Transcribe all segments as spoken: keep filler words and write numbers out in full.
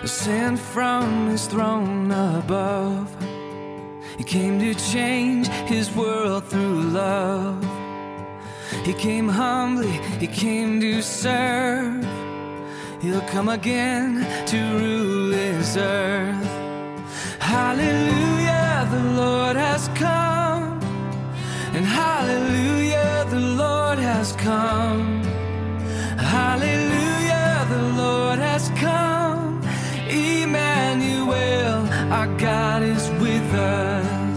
sent from his throne above. He came to change his world through love. He came humbly, he came to serve. He'll come again to rule this earth. Hallelujah, the Lord has come. And hallelujah, the Lord has come. Hallelujah, the Lord has come. Emmanuel, our God is with us.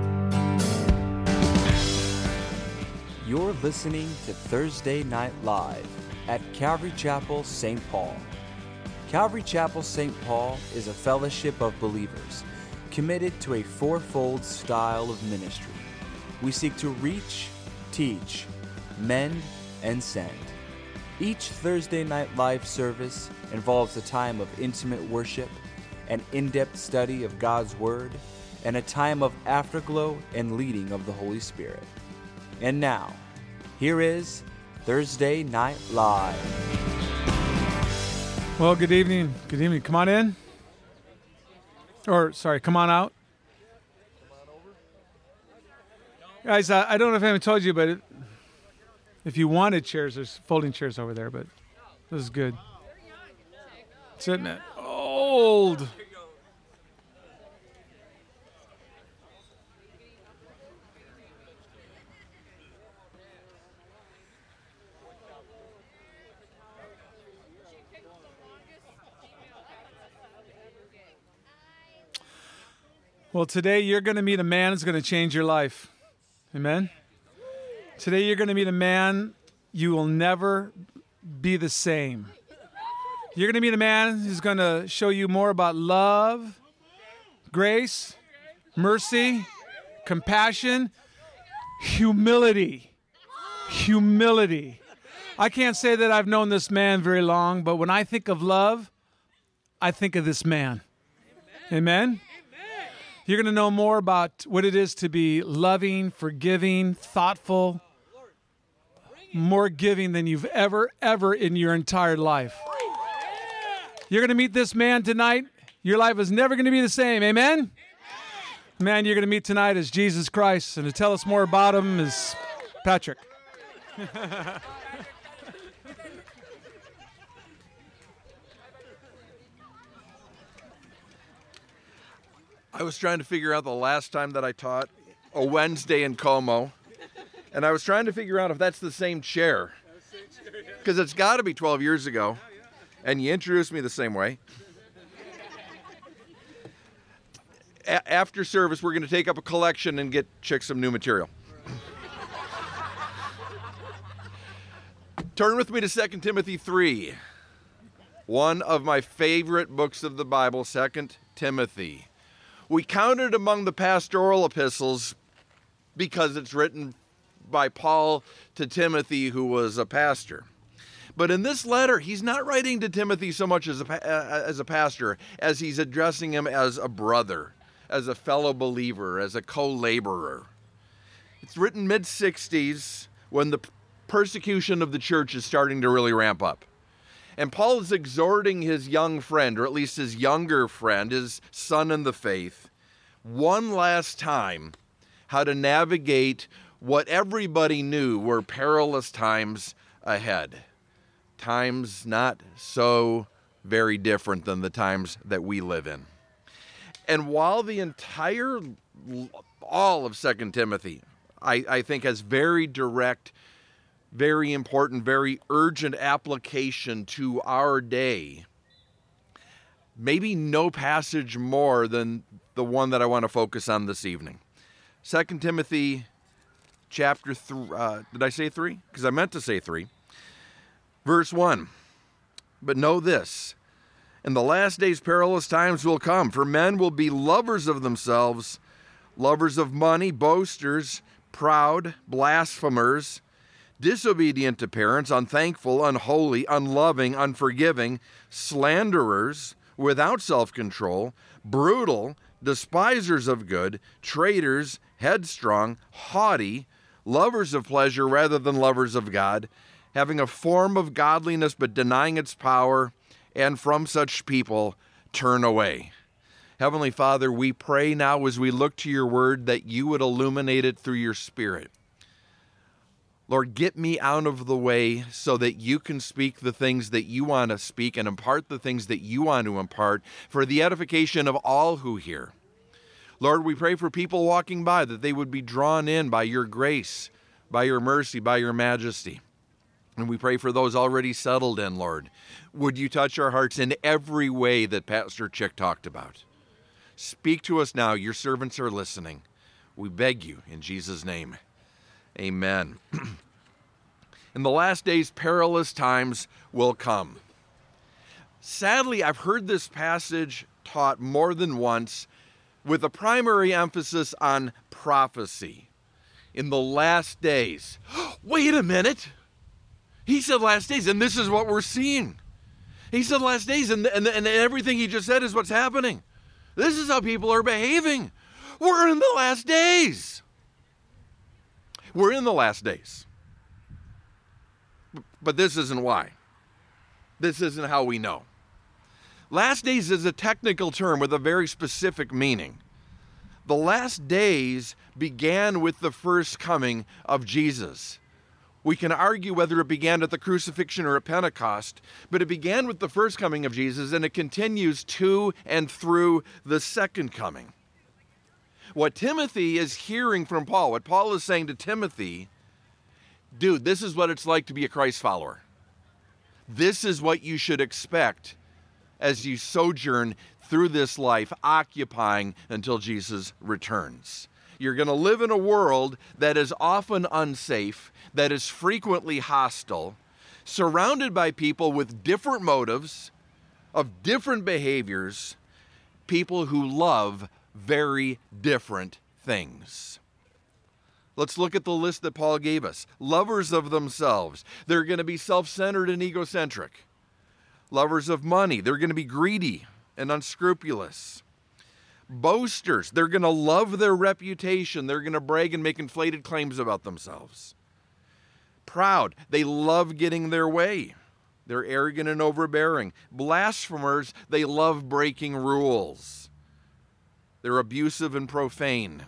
You're listening to Thursday Night Live at Calvary Chapel, Saint Paul. Calvary Chapel, Saint Paul is a fellowship of believers committed to a fourfold style of ministry. We seek to reach, teach, mend, and send. Each Thursday Night Live service involves a time of intimate worship, an in-depth study of God's Word, and a time of afterglow and leading of the Holy Spirit. And now, here is Thursday Night Live. Well, good evening. Good evening. Come on in. Or, sorry, come on out. Guys, I, I don't know if I haven't told you, but it, if you wanted chairs, there's folding chairs over there, but this is good. Sitting at old. Well, today you're going to meet a man who's going to change your life. Amen? Today you're going to meet a man you will never be the same. You're going to meet a man who's going to show you more about love, grace, mercy, compassion, humility. Humility. I can't say that I've known this man very long, but when I think of love, I think of this man. Amen? You're going to know more about what it is to be loving, forgiving, thoughtful, more giving than you've ever, ever in your entire life. You're going to meet this man tonight. Your life is never going to be the same. Amen? The man you're going to meet tonight is Jesus Christ. And to tell us more about him is Patrick. I was trying to figure out the last time that I taught a Wednesday in Como, and I was trying to figure out if that's the same chair, because it's got to be twelve years ago, and you introduced me the same way. A- after service, we're going to take up a collection and get Chick some new material. Turn with me to Second Timothy three, one of my favorite books of the Bible, Second Timothy. We count it among the pastoral epistles because it's written by Paul to Timothy, who was a pastor. But in this letter, he's not writing to Timothy so much as a, uh, as a pastor, as he's addressing him as a brother, as a fellow believer, as a co-laborer. It's written mid-sixties when the persecution of the church is starting to really ramp up. And Paul is exhorting his young friend, or at least his younger friend, his son in the faith, one last time, how to navigate what everybody knew were perilous times ahead. Times not so very different than the times that we live in. And while the entire, all of Second Timothy, I, I think has very direct, very important, very urgent application to our day, maybe no passage more than the one that I want to focus on this evening. Second Timothy chapter three, uh, did I say three? Because I meant to say three. Verse one, but know this, in the last days perilous times will come, for men will be lovers of themselves, lovers of money, boasters, proud, blasphemers, disobedient to parents, unthankful, unholy, unloving, unforgiving, slanderers, without self-control, brutal, despisers of good, traitors, headstrong, haughty, lovers of pleasure rather than lovers of God, having a form of godliness but denying its power, and from such people turn away. Heavenly Father, we pray now as we look to your word that you would illuminate it through your Spirit. Lord, get me out of the way so that you can speak the things that you want to speak and impart the things that you want to impart for the edification of all who hear. Lord, we pray for people walking by that they would be drawn in by your grace, by your mercy, by your majesty. And we pray for those already settled in, Lord. Would you touch our hearts in every way that Pastor Chick talked about? Speak to us now. Your servants are listening. We beg you in Jesus' name. Amen. In the last days, perilous times will come. Sadly, I've heard this passage taught more than once with a primary emphasis on prophecy. In the last days. Wait a minute. He said last days, and this is what we're seeing. He said last days, and, and, and everything he just said is what's happening. This is how people are behaving. We're in the last days. We're in the last days. But this isn't why. This isn't how we know. Last days is a technical term with a very specific meaning. The last days began with the first coming of Jesus. We can argue whether it began at the crucifixion or at Pentecost, but it began with the first coming of Jesus, and it continues to and through the second coming. What Timothy is hearing from Paul, what Paul is saying to Timothy, dude, this is what it's like to be a Christ follower. This is what you should expect as you sojourn through this life, occupying until Jesus returns. You're going to live in a world that is often unsafe, that is frequently hostile, surrounded by people with different motives, of different behaviors, people who love very different things. Let's look at the list that Paul gave us. Lovers of themselves. They're going to be self-centered and egocentric. Lovers of money. They're going to be greedy and unscrupulous. Boasters. They're going to love their reputation. They're going to brag and make inflated claims about themselves. Proud. They love getting their way. They're arrogant and overbearing. Blasphemers. They love breaking rules. They're abusive and profane.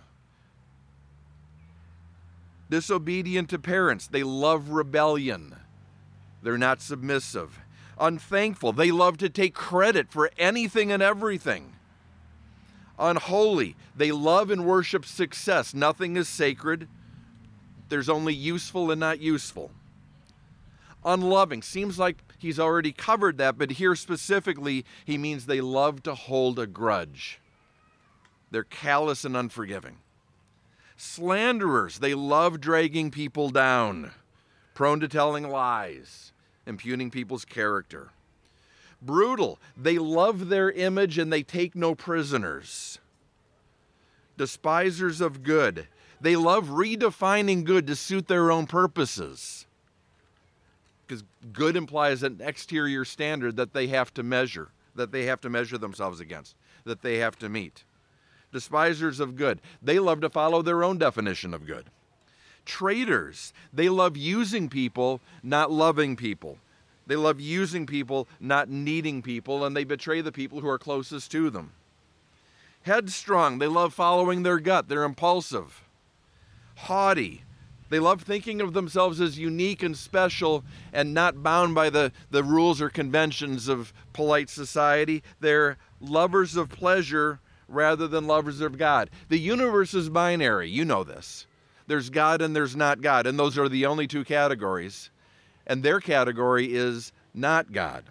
Disobedient to parents. They love rebellion. They're not submissive. Unthankful. They love to take credit for anything and everything. Unholy. They love and worship success. Nothing is sacred. There's only useful and not useful. Unloving. Seems like he's already covered that, but here specifically, he means they love to hold a grudge. They're callous and unforgiving. Slanderers. They love dragging people down, prone to telling lies, impugning people's character. Brutal. They love their image and they take no prisoners. Despisers of good. They love redefining good to suit their own purposes. Because good implies an exterior standard that they have to measure, that they have to measure themselves against, that they have to meet. Despisers of good. They love to follow their own definition of good. Traitors. They love using people, not loving people. They love using people, not needing people, and they betray the people who are closest to them. Headstrong. They love following their gut. They're impulsive. Haughty. They love thinking of themselves as unique and special and not bound by the, the rules or conventions of polite society. They're lovers of pleasure rather than lovers of God. The universe is binary. You know this. There's God and there's not God, and those are the only two categories. And their category is not God.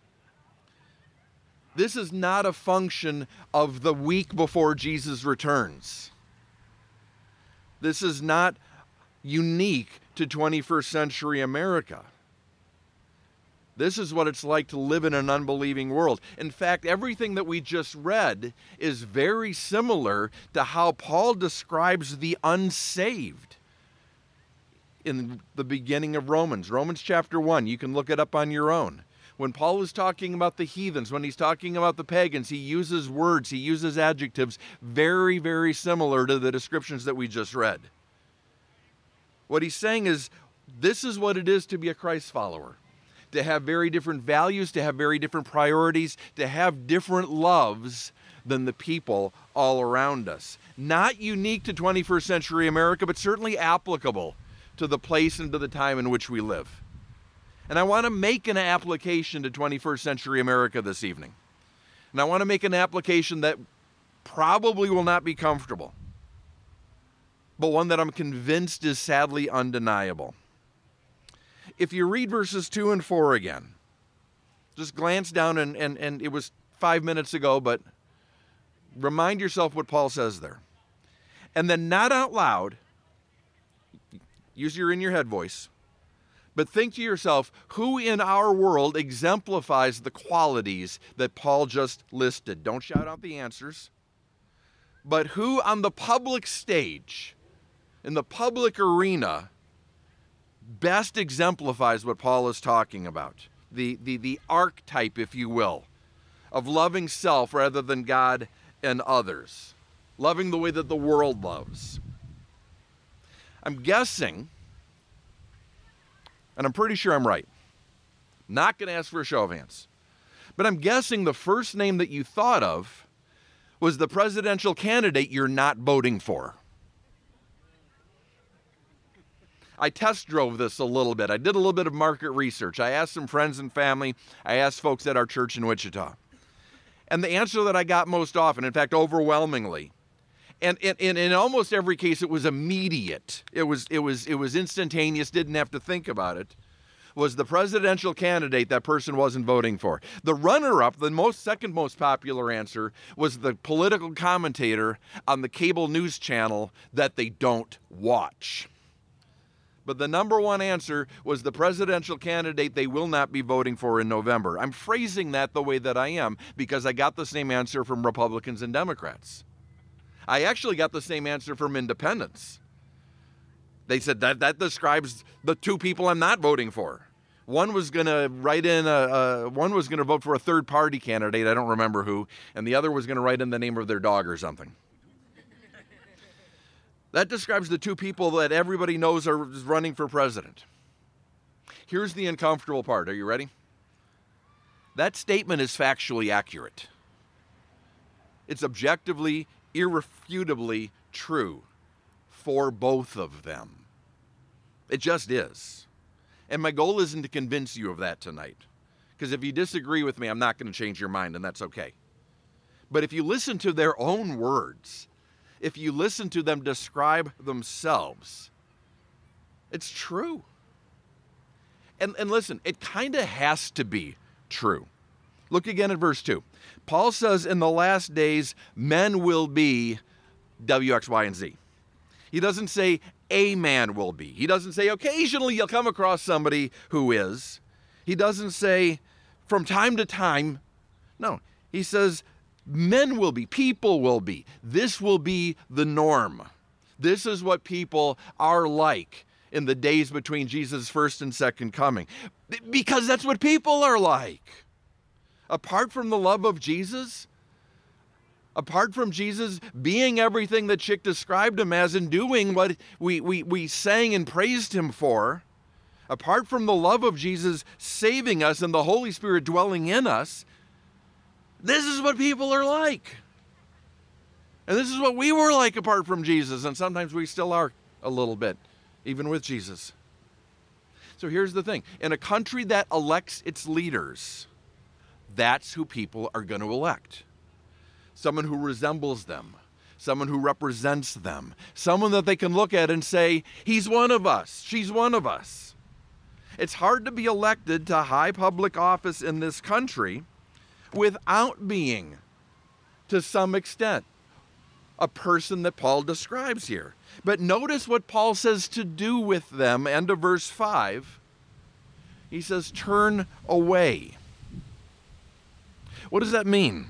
This is not a function of the week before Jesus returns. This is not unique to twenty-first century America. This is what it's like to live in an unbelieving world. In fact, everything that we just read is very similar to how Paul describes the unsaved in the beginning of Romans. Romans chapter one, you can look it up on your own. When Paul is talking about the heathens, when he's talking about the pagans, he uses words, he uses adjectives very, very similar to the descriptions that we just read. What he's saying is, this is what it is to be a Christ follower. to have very different values, to have very different priorities, to have different loves than the people all around us. Not unique to twenty-first century America, but certainly applicable to the place and to the time in which we live. And I want to make an application to twenty-first century America this evening. And I want to make an application that probably will not be comfortable, but one that I'm convinced is sadly undeniable. If you read verses two and four again, just glance down, and, and, and it was five minutes ago, but remind yourself what Paul says there. And then not out loud, use your in your head voice, but think to yourself, who in our world exemplifies the qualities that Paul just listed? Don't shout out the answers. But who on the public stage, in the public arena, best exemplifies what Paul is talking about? The, the, the archetype, if you will, of loving self rather than God and others. Loving the way that the world loves. I'm guessing, and I'm pretty sure I'm right, not going to ask for a show of hands, but I'm guessing the first name that you thought of was the presidential candidate you're not voting for. I test drove this a little bit. I did a little bit of market research. I asked some friends and family. I asked folks at our church in Wichita. And the answer that I got most often, in fact, overwhelmingly, and in almost every case it was immediate, it was, it was, it was instantaneous, didn't have to think about it, was the presidential candidate that person wasn't voting for. The runner-up, the most second most popular answer, was the political commentator on the cable news channel that they don't watch. But the number one answer was the presidential candidate they will not be voting for in November. I'm phrasing that the way that I am because I got the same answer from Republicans and Democrats. I actually got the same answer from independents. They said that that describes the two people I'm not voting for. One was going to write in a, a one was going to vote for a third party candidate, I don't remember who, and the other was going to write in the name of their dog or something. That describes the two people that everybody knows are running for president. Here's the uncomfortable part. Are you ready? That statement is factually accurate. It's objectively, irrefutably true for both of them. It just is. And my goal isn't to convince you of that tonight. Because if you disagree with me, I'm not going to change your mind, and that's okay. But if you listen to their own words, if you listen to them describe themselves, it's true. And, and listen, it kind of has to be true. Look again at verse two. Paul says in the last days, men will be W, X, Y, and Z. He doesn't say a man will be. He doesn't say occasionally you'll come across somebody who is. He doesn't say from time to time. No, he says men will be, people will be. This will be the norm. This is what people are like in the days between Jesus' first and second coming. Because that's what people are like. Apart from the love of Jesus, apart from Jesus being everything that Chick described him as and doing what we, we, we sang and praised him for, apart from the love of Jesus saving us and the Holy Spirit dwelling in us, this is what people are like. And this is what we were like apart from Jesus, and sometimes we still are a little bit, even with Jesus. So here's the thing. In a country that elects its leaders, that's who people are going to elect. Someone who resembles them, someone who represents them, someone that they can look at and say, he's one of us, she's one of us. It's hard to be elected to high public office in this country without being, to some extent, a person that Paul describes here. But notice what Paul says to do with them, end of verse five. He says, turn away. What does that mean?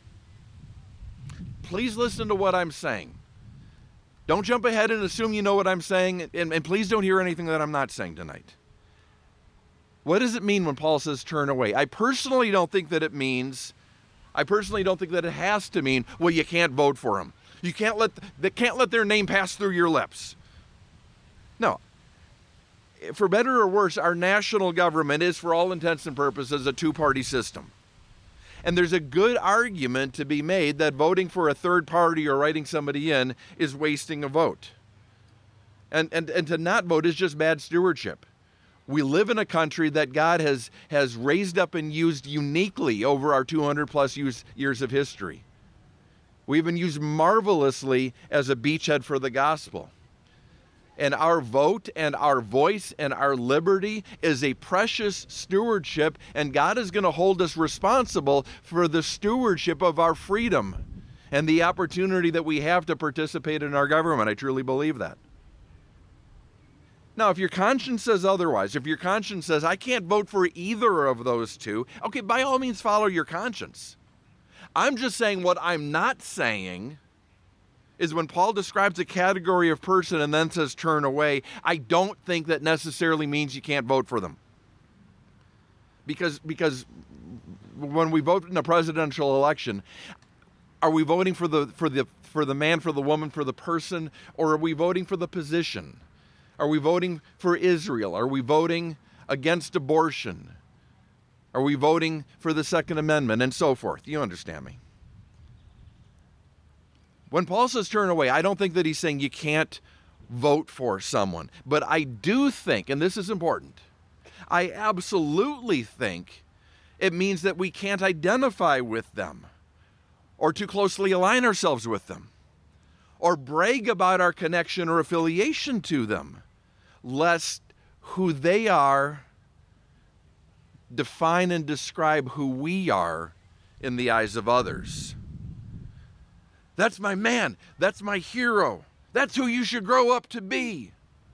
Please listen to what I'm saying. Don't jump ahead and assume you know what I'm saying, and, and please don't hear anything that I'm not saying tonight. What does it mean when Paul says turn away? I personally don't think that it means, I personally don't think that it has to mean, well, you can't vote for them. You can't let, they can't let their name pass through your lips. No. for better or worse, our national government is, for all intents and purposes, a two-party system. And there's a good argument to be made that voting for a third party or writing somebody in is wasting a vote. And, and, and to not vote is just bad stewardship. We live in a country that God has, has raised up and used uniquely over our two hundred plus years, years of history. We've been used marvelously as a beachhead for the gospel. And our vote and our voice and our liberty is a precious stewardship, and God is going to hold us responsible for the stewardship of our freedom and the opportunity that we have to participate in our government. I truly believe that. Now, if your conscience says otherwise, if your conscience says, I can't vote for either of those two, okay, by all means follow your conscience. I'm just saying what I'm not saying is when Paul describes a category of person and then says turn away, I don't think that necessarily means you can't vote for them. Because, because when we vote in a presidential election, are we voting for the, for the, for the man, for the woman, for the person, or are we voting for the position? Are we voting for Israel? Are we voting against abortion? Are we voting for the Second Amendment and so forth? You understand me. When Paul says turn away, I don't think that he's saying you can't vote for someone. But I do think, and this is important, I absolutely think it means that we can't identify with them or too closely align ourselves with them or brag about our connection or affiliation to them, lest who they are define and describe who we are in the eyes of others. That's my man. That's my hero. That's who you should grow up to be.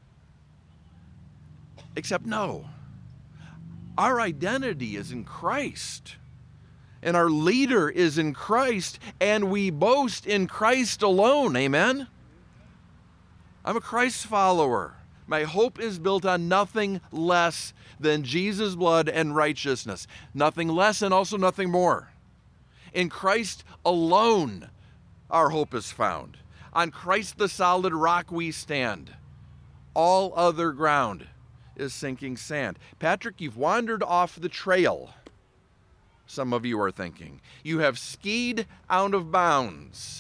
Except no. Our identity is in Christ. And our leader is in Christ. And we boast in Christ alone. Amen? I'm a Christ follower. My hope is built on nothing less than Jesus' blood and righteousness. Nothing less and also nothing more. In Christ alone, our hope is found. On Christ the solid rock we stand. All other ground is sinking sand. Patrick, you've wandered off the trail, some of you are thinking. You have skied out of bounds.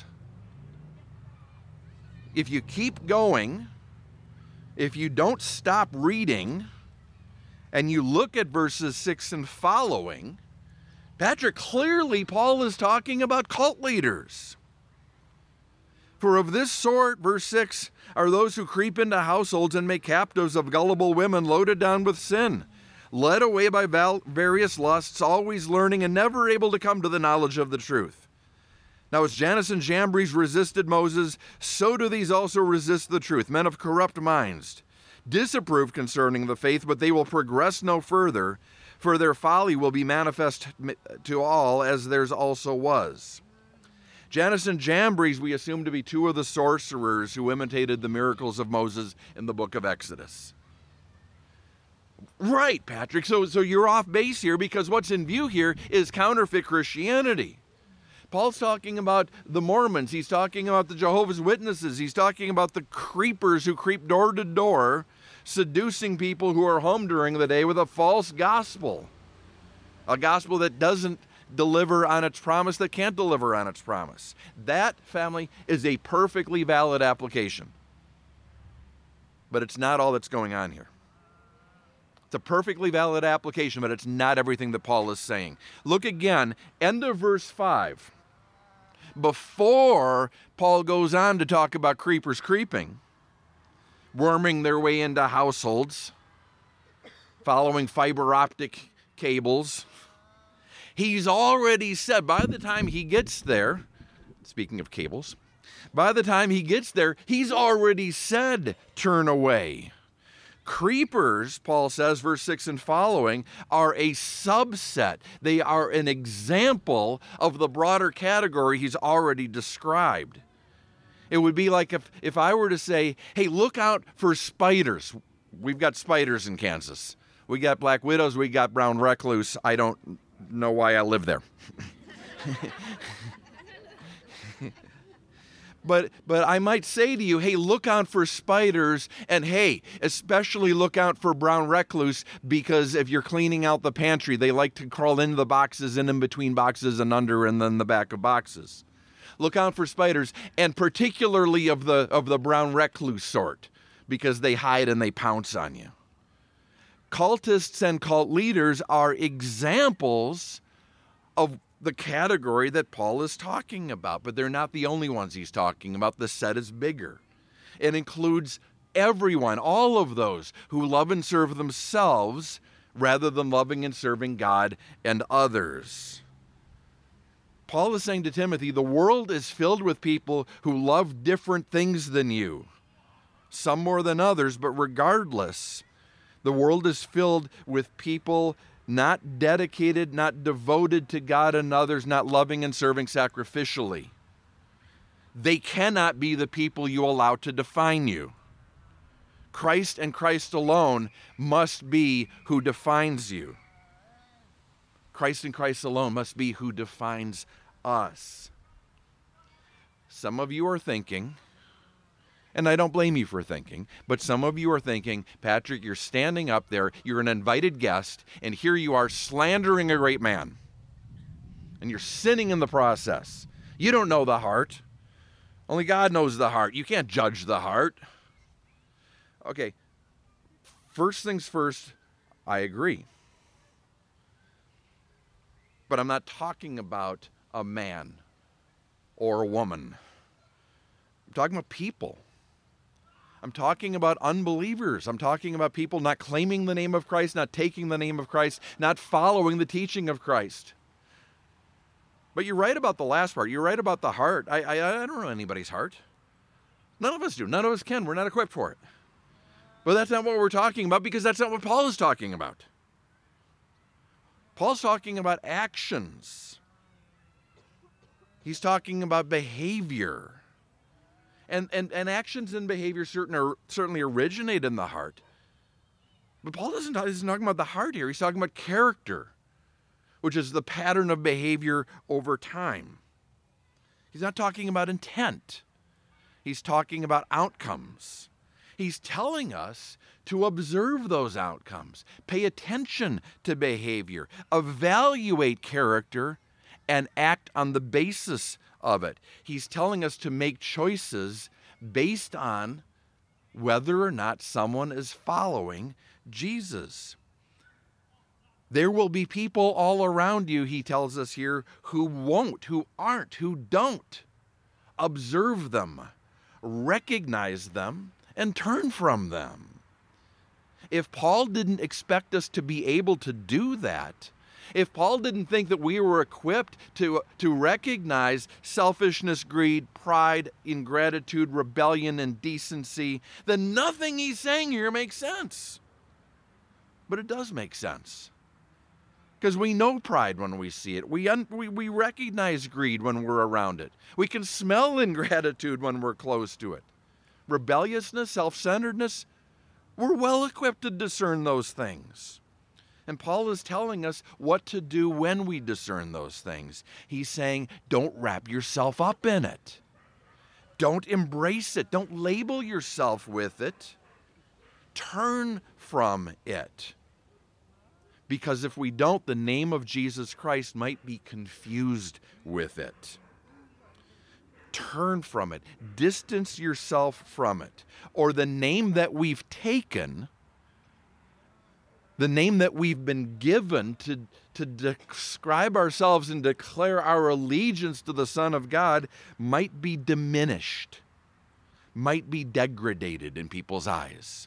If you keep going, if you don't stop reading, and you look at verses six and following, Patrick, clearly Paul is talking about cult leaders. For of this sort, verse six, are those who creep into households and make captives of gullible women loaded down with sin, led away by val- various lusts, always learning and never able to come to the knowledge of the truth. Now as Jannes and Jambres resisted Moses, so do these also resist the truth, men of corrupt minds, disapprove concerning the faith, but they will progress no further, for their folly will be manifest to all, as theirs also was. Jannes and Jambres we assume to be two of the sorcerers who imitated the miracles of Moses in the book of Exodus. Right, Patrick, so, so you're off base here because what's in view here is counterfeit Christianity. Paul's talking about the Mormons, he's talking about the Jehovah's Witnesses, he's talking about the creepers who creep door to door, seducing people who are home during the day with a false gospel. A gospel that doesn't deliver on its promise, that can't deliver on its promise. That, family, is a perfectly valid application. But it's not all that's going on here. It's a perfectly valid application, but it's not everything that Paul is saying. Look again, end of verse five. Before Paul goes on to talk about creepers creeping, worming their way into households, following fiber optic cables, he's already said, by the time he gets there, speaking of cables, by the time he gets there, he's already said, turn away. Creepers, Paul says, verse six and following, are a subset. They are an example of the broader category he's already described. It would be like if, if I were to say, hey, look out for spiders. We've got spiders in Kansas. We got black widows. We got brown recluse. I don't know why I live there. But but I might say to you, hey, look out for spiders, and hey, especially look out for brown recluse, because if you're cleaning out the pantry, they like to crawl into the boxes and in between boxes and under and then the back of boxes. Look out for spiders, and particularly of the of the brown recluse sort, because they hide and they pounce on you. Cultists and cult leaders are examples of the category that Paul is talking about, but they're not the only ones he's talking about. The set is bigger. It includes everyone, all of those who love and serve themselves rather than loving and serving God and others. Paul is saying to Timothy, the world is filled with people who love different things than you, some more than others, but regardless, the world is filled with people not dedicated, not devoted to God and others, not loving and serving sacrificially. They cannot be the people you allow to define you. Christ and Christ alone must be who defines you. Christ and Christ alone must be who defines us. Some of you are thinking, and I don't blame you for thinking, but some of you are thinking, Patrick, you're standing up there, you're an invited guest, and here you are slandering a great man. And you're sinning in the process. You don't know the heart. Only God knows the heart. You can't judge the heart. Okay, first things first, I agree. But I'm not talking about a man or a woman. I'm talking about people. I'm talking about unbelievers. I'm talking about people not claiming the name of Christ, not taking the name of Christ, not following the teaching of Christ. But you're right about the last part. You're right about the heart. I, I, I don't know anybody's heart. None of us do. None of us can. We're not equipped for it. But that's not what we're talking about, because that's not what Paul is talking about. Paul's talking about actions. He's talking about behavior. And, and, and actions and behavior certain are, certainly originate in the heart. But Paul doesn't talk, he's talking about the heart here. He's talking about character, which is the pattern of behavior over time. He's not talking about intent. He's talking about outcomes. He's telling us to observe those outcomes, pay attention to behavior, evaluate character, and act on the basis of it. He's telling us to make choices based on whether or not someone is following Jesus. There will be people all around you, he tells us here, who won't, who aren't, who don't. Observe them, recognize them, and turn from them. If Paul didn't expect us to be able to do that, if Paul didn't think that we were equipped to, to recognize selfishness, greed, pride, ingratitude, rebellion, and decency, then nothing he's saying here makes sense. But it does make sense. Because we know pride when we see it. We, un- we, we recognize greed when we're around it. We can smell ingratitude when we're close to it. Rebelliousness, self-centeredness, we're well equipped to discern those things. And Paul is telling us what to do when we discern those things. He's saying, don't wrap yourself up in it. Don't embrace it. Don't label yourself with it. Turn from it. Because if we don't, the name of Jesus Christ might be confused with it. Turn from it. Distance yourself from it. Or the name that we've taken, the name that we've been given to, to describe ourselves and declare our allegiance to the Son of God, might be diminished, might be degraded in people's eyes.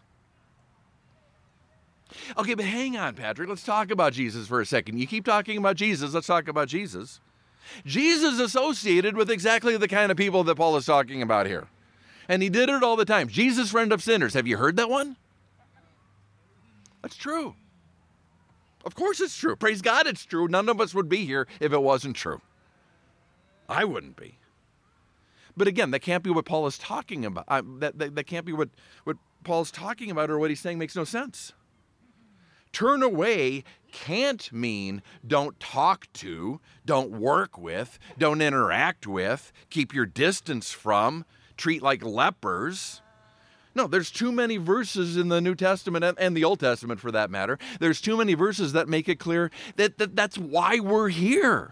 Okay, but hang on, Patrick. Let's talk about Jesus for a second. You keep talking about Jesus. Let's talk about Jesus. Jesus associated with exactly the kind of people that Paul is talking about here. And he did it all the time. Jesus, friend of sinners. Have you heard that one? That's true. Of course it's true. Praise God it's true. None of us would be here if it wasn't true. I wouldn't be. But again, that can't be what Paul is talking about. Uh, that, that, that can't be what, what Paul's talking about, or what he's saying makes no sense. Turn away can't mean don't talk to, don't work with, don't interact with, keep your distance from, treat like lepers. No, there's too many verses in the New Testament and, and the Old Testament for that matter. There's too many verses that make it clear that, that that's why we're here.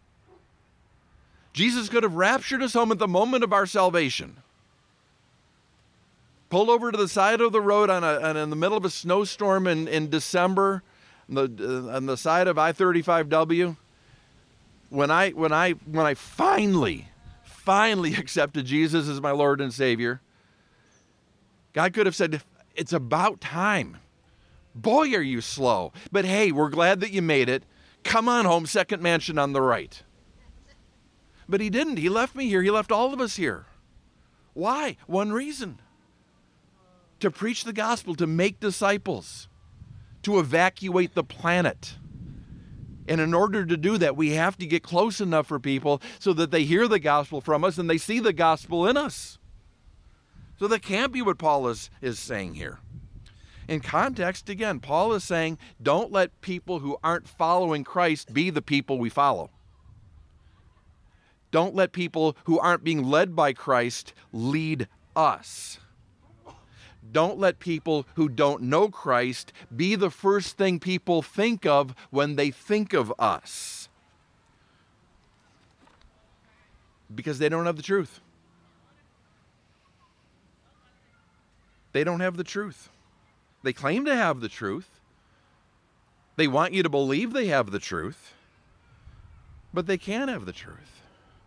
Jesus could have raptured us home at the moment of our salvation. Pulled over to the side of the road on, a, on in the middle of a snowstorm in, in December on the, uh, on the side of I thirty-five W. When I, when, I, when I finally, finally accepted Jesus as my Lord and Savior, God could have said, it's about time. Boy, are you slow. But hey, we're glad that you made it. Come on home, second mansion on the right. But he didn't. He left me here. He left all of us here. Why? One reason. To preach the gospel, to make disciples, to evacuate the planet. And in order to do that, we have to get close enough for people so that they hear the gospel from us and they see the gospel in us. So that can't be what Paul is, is saying here. In context, again, Paul is saying, don't let people who aren't following Christ be the people we follow. Don't let people who aren't being led by Christ lead us. Don't let people who don't know Christ be the first thing people think of when they think of us. Because they don't have the truth. They don't have the truth. They claim to have the truth. They want you to believe they have the truth. But they can't have the truth.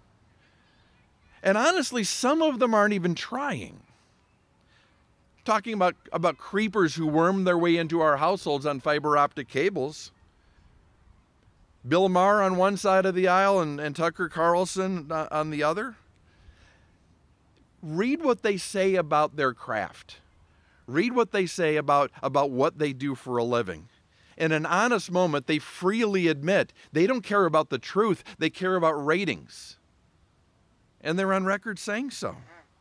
And honestly, some of them aren't even trying. Talking about, about creepers who worm their way into our households on fiber optic cables. Bill Maher on one side of the aisle and, and Tucker Carlson on the other. Read what they say about their craft. Read what they say about, about what they do for a living. In an honest moment, they freely admit they don't care about the truth. They care about ratings. And they're on record saying so.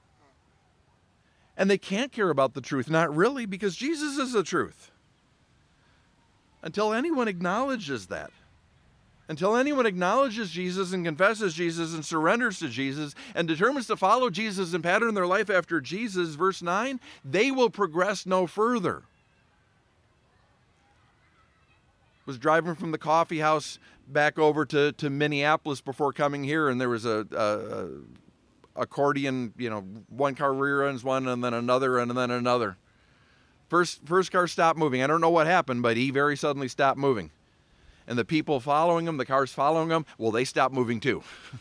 And they can't care about the truth, not really, because Jesus is the truth. Until anyone acknowledges that. Until anyone acknowledges Jesus and confesses Jesus and surrenders to Jesus and determines to follow Jesus and pattern their life after Jesus, verse nine, they will progress no further. Was driving from the coffee house back over to, to Minneapolis before coming here, and there was a, a, a accordion, you know, one car rear ends one and then another and then another. First, first car stopped moving. I don't know what happened, but he very suddenly stopped moving. And the people following him, the cars following him, well, they stopped moving too.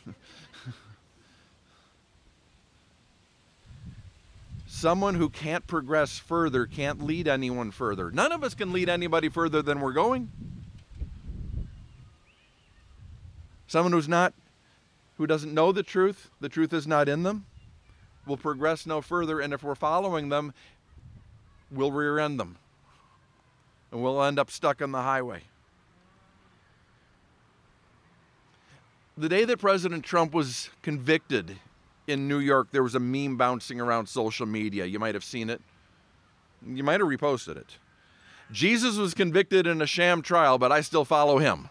Someone who can't progress further can't lead anyone further. None of us can lead anybody further than we're going. Someone who's not, who doesn't know the truth, the truth is not in them, will progress no further. And if we're following them, we'll rear end them. And we'll end up stuck on the highway. The day that President Trump was convicted in New York, there was a meme bouncing around social media. You might have seen it. You might have reposted it. Jesus was convicted in a sham trial, but I still follow him.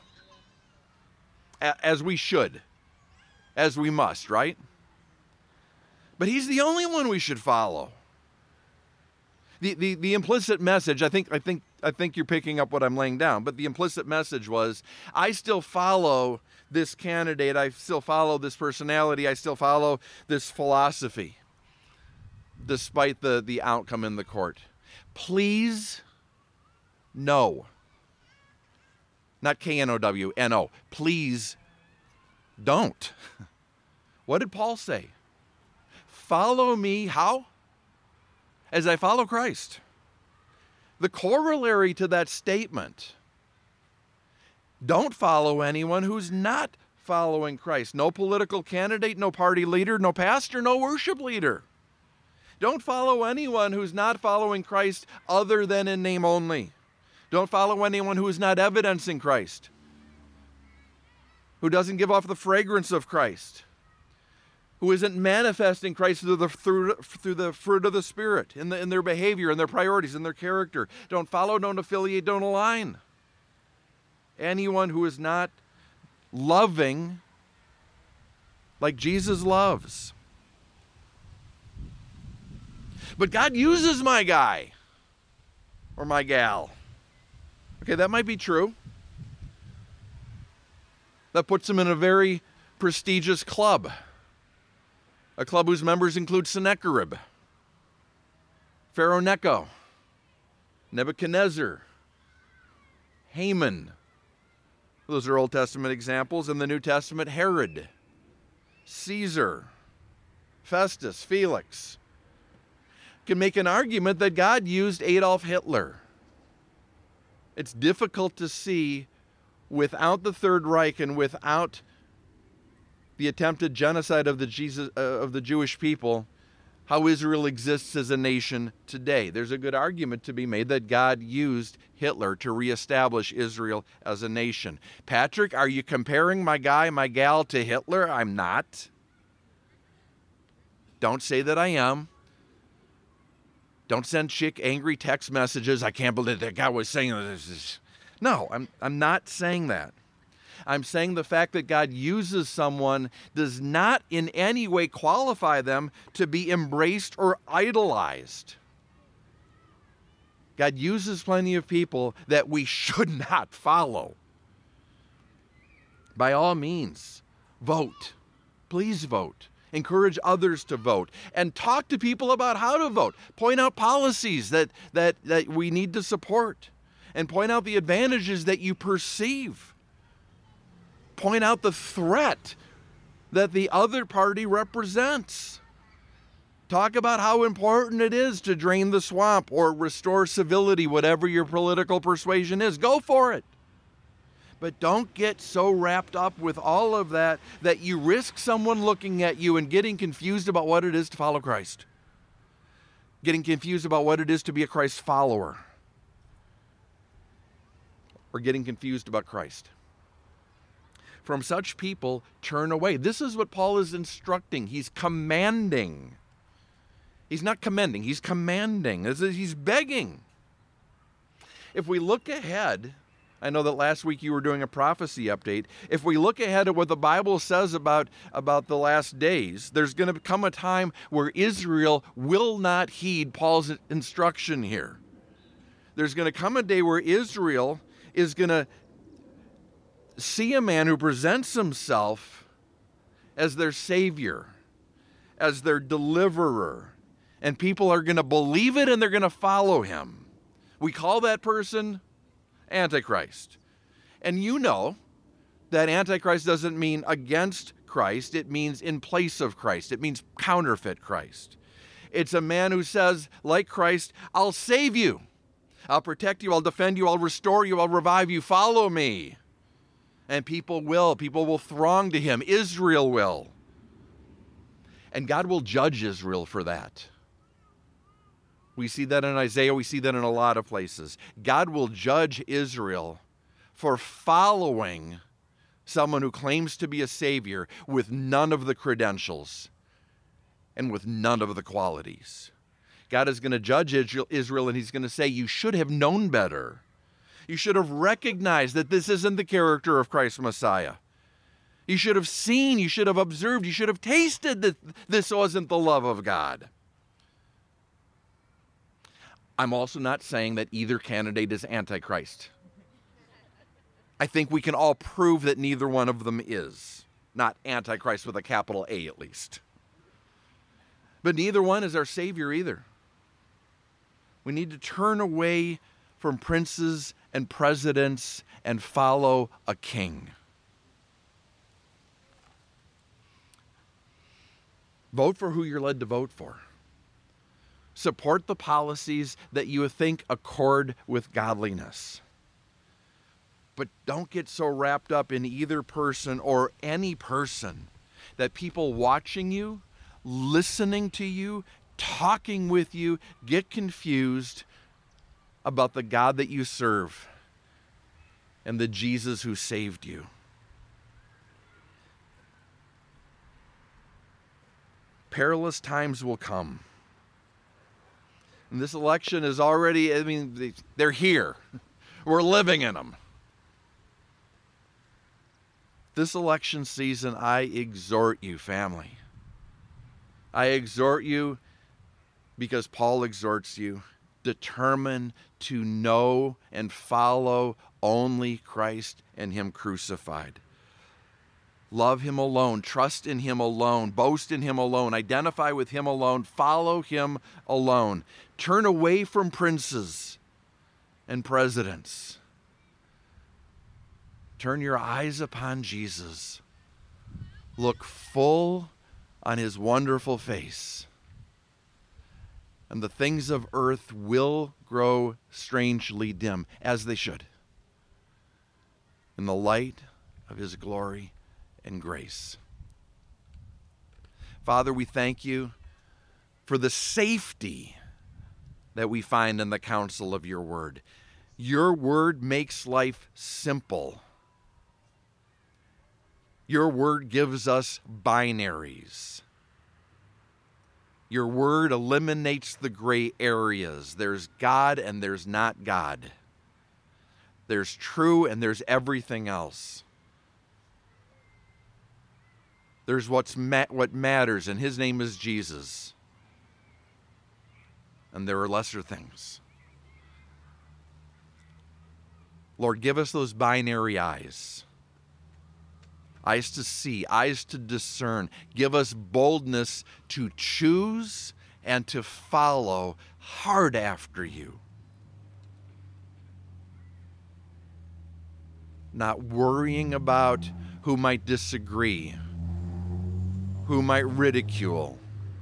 As we should. As we must, right? But he's the only one we should follow. The, the, the implicit message, I think, I think, I think you're picking up what I'm laying down, but the implicit message was, I still follow this candidate, I still follow this personality, I still follow this philosophy, despite the, the outcome in the court. Please, no. Not K N O W, N O. Please don't. What did Paul say? Follow me, how? As I follow Christ. The corollary to that statement, don't follow anyone who's not following Christ. No political candidate, no party leader, no pastor, no worship leader. Don't follow anyone who's not following Christ other than in name only. Don't follow anyone who is not evidencing Christ, who doesn't give off the fragrance of Christ, who isn't manifesting Christ through the, through, through the fruit of the Spirit, in, the, in their behavior, in their priorities, in their character. Don't follow, don't affiliate, don't align. Anyone who is not loving like Jesus loves. But God uses my guy or my gal. Okay, that might be true. That puts him in a very prestigious club. A club whose members include Sennacherib, Pharaoh Necho, Nebuchadnezzar, Haman. Those are Old Testament examples. In the New Testament, Herod, Caesar, Festus, Felix. Can make an argument that God used Adolf Hitler. It's difficult to see without the Third Reich and without the attempted genocide of the Jesus uh, of the Jewish people, how Israel exists as a nation today. There's a good argument to be made that God used Hitler to reestablish Israel as a nation. Patrick, are you comparing my guy, my gal to Hitler? I'm not. Don't say that I am. Don't send chick angry text messages. I can't believe that guy was saying this. No, I'm I'm not saying that. I'm saying the fact that God uses someone does not in any way qualify them to be embraced or idolized. God uses plenty of people that we should not follow. By all means, vote. Please vote. Encourage others to vote. And talk to people about how to vote. Point out policies that, that, that we need to support. And point out the advantages that you perceive. Point out the threat that the other party represents. Talk about how important it is to drain the swamp or restore civility, whatever your political persuasion is. Go for it. But don't get so wrapped up with all of that that you risk someone looking at you and getting confused about what it is to follow Christ. Getting confused about what it is to be a Christ follower. Or getting confused about Christ. From such people, turn away. This is what Paul is instructing. He's commanding. He's not commending. He's commanding. He's begging. If we look ahead, I know that last week you were doing a prophecy update. If we look ahead at what the Bible says about, about the last days, there's going to come a time where Israel will not heed Paul's instruction here. There's going to come a day where Israel is going to see a man who presents himself as their Savior, as their deliverer, and people are going to believe it and they're going to follow him. We call that person Antichrist. And you know that Antichrist doesn't mean against Christ, it means in place of Christ. It means counterfeit Christ. It's a man who says, like Christ, I'll save you, I'll protect you, I'll defend you, I'll restore you, I'll revive you, follow me. And people will. People will throng to him. Israel will. And God will judge Israel for that. We see that in Isaiah. We see that in a lot of places. God will judge Israel for following someone who claims to be a savior with none of the credentials and with none of the qualities. God is going to judge Israel, and he's going to say, you should have known better. You should have recognized that this isn't the character of Christ Messiah. You should have seen, you should have observed, you should have tasted that this wasn't the love of God. I'm also not saying that either candidate is Antichrist. I think we can all prove that neither one of them is. Not Antichrist with a capital A, at least. But neither one is our Savior either. We need to turn away from princes and presidents and follow a king. Vote for who you're led to vote for. Support the policies that you think accord with godliness. But don't get so wrapped up in either person or any person that people watching you, listening to you, talking with you, get confused about the God that you serve and the Jesus who saved you. perilous times will come. And this election is already, I mean, they're here. We're living in them. This election season, I exhort you, family. I exhort you because Paul exhorts you, determine to know and follow only Christ and Him crucified. Love Him alone, trust in Him alone, boast in Him alone, identify with Him alone, follow Him alone. Turn away from princes and presidents. Turn your eyes upon Jesus. Look full on His wonderful face. And the things of earth will grow strangely dim, as they should, in the light of His glory and grace. Father, we thank You for the safety that we find in the counsel of Your word. Your word makes life simple. Your word gives us binaries. Your word eliminates the gray areas. There's God and there's not God. There's true and there's everything else. There's what's ma- what matters, and His name is Jesus. And there are lesser things. Lord, give us those binary eyes. Eyes to see, eyes to discern. Give us boldness to choose and to follow hard after You. Not worrying about who might disagree, who might ridicule.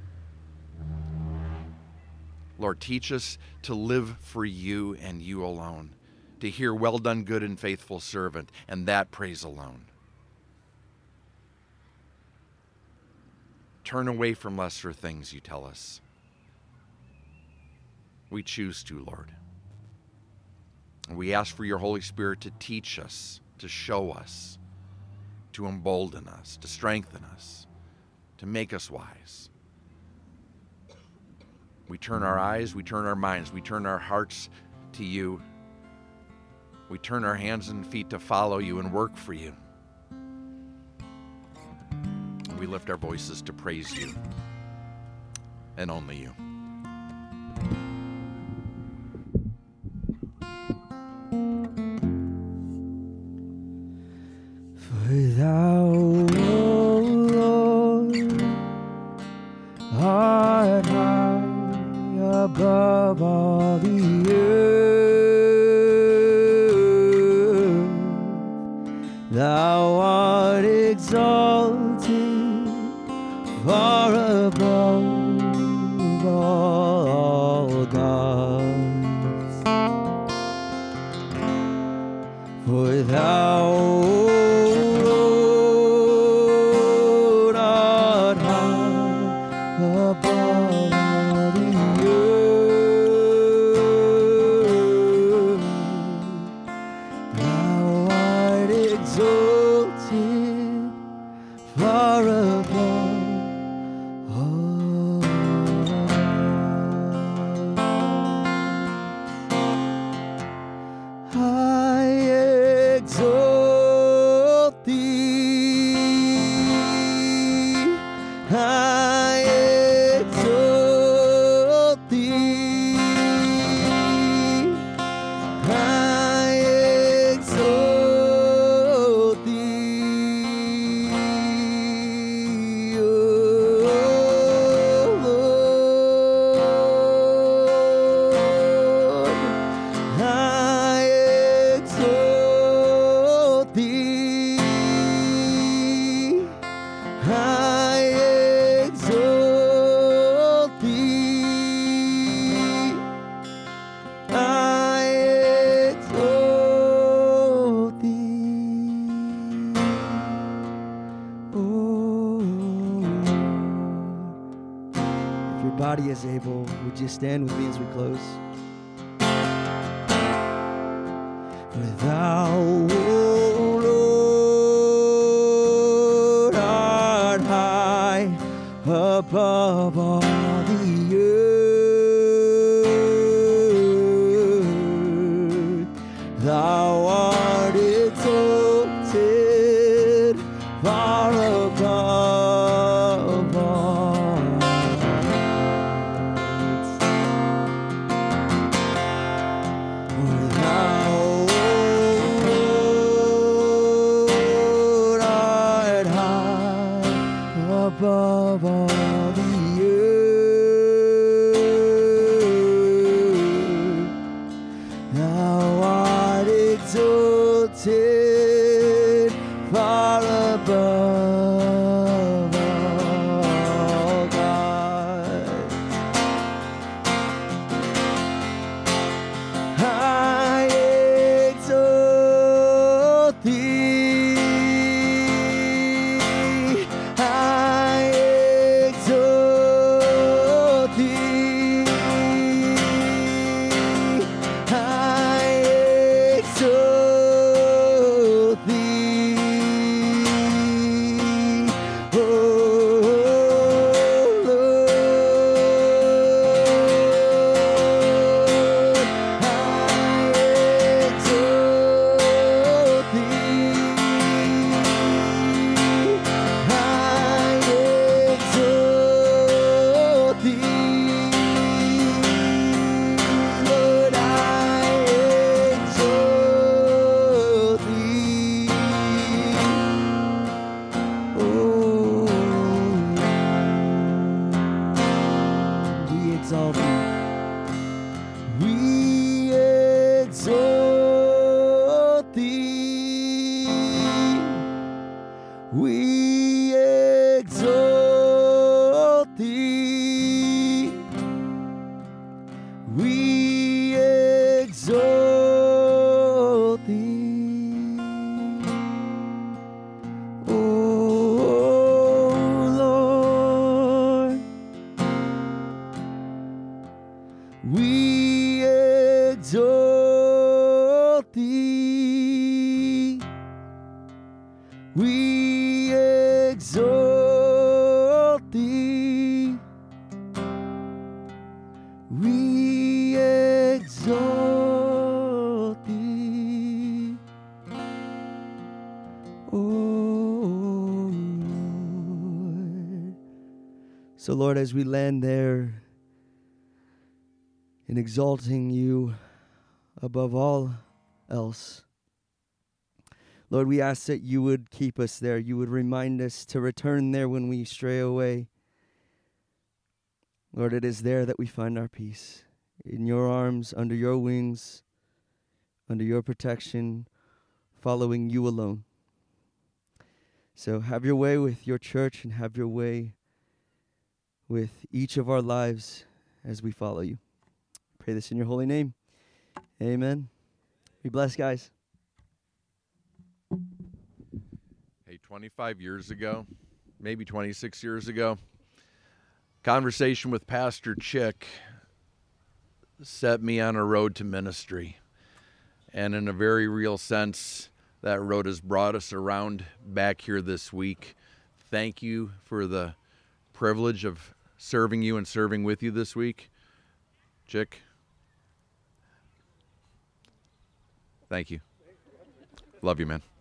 Lord, teach us to live for You and You alone, to hear, well done, good and faithful servant, and that praise alone. Turn away from lesser things, You tell us. We choose to, Lord. And we ask for Your Holy Spirit to teach us, to show us, to embolden us, to strengthen us, to make us wise. We turn our eyes, we turn our minds, we turn our hearts to You. We turn our hands and feet to follow You and work for You. We lift our voices to praise You and only You. For Thou, O Lord, art high above all the earth. Thou art exalted far above all gods. For Thou, O Lord, art high above all the earth. Thou art exalted far above. Body is able. Would you stand with me as we close? For Thou, O Lord, art high above above all the earth. Thou art exalted far above all gods. For thou, O Lord, art high above all the earth. Thou art exalted far above all gods. I exalt thee. I exalt thee. I exalt thee. Oh Lord, I exalt thee. I exalt thee. Lord, I exalt thee. Oh, we exalt thee. We exalt thee. We exalt thee. We exalt thee. Oh Lord, we exalt thee. We exalt thee. We exalt thee. Oh Lord. So Lord, as we land there in exalting you above all else, Lord, we ask that you would keep us there. You would remind us to return there when we stray away. Lord, it is there that we find our peace. In your arms, under your wings, under your protection, following you alone. So have your way with your church and have your way with each of our lives as we follow you. Pray this in your holy name. Amen. Be blessed, guys. Hey, twenty-five years ago, maybe twenty-six years ago, conversation with Pastor Chick set me on a road to ministry. And in a very real sense, that road has brought us around back here this week. Thank you for the privilege of serving you and serving with you this week. Chick, thank you. Love you, man.